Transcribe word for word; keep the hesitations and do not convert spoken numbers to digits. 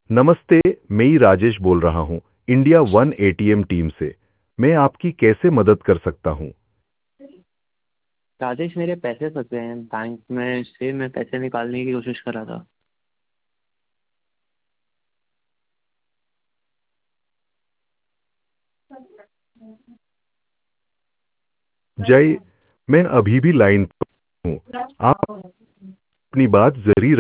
नमस्ते, मैं ही राजेश बोल रहा हूँ, इंडिया वन एटीएम टीम से। मैं आपकी कैसे मदद कर सकता हूँ? राजेश, मेरे पैसे फंस गए हैं बैंक में से। मैं पैसे निकालने की कोशिश कर रहा था। जय, मैं अभी भी लाइन पर हूँ। आप अपनी बात जरूर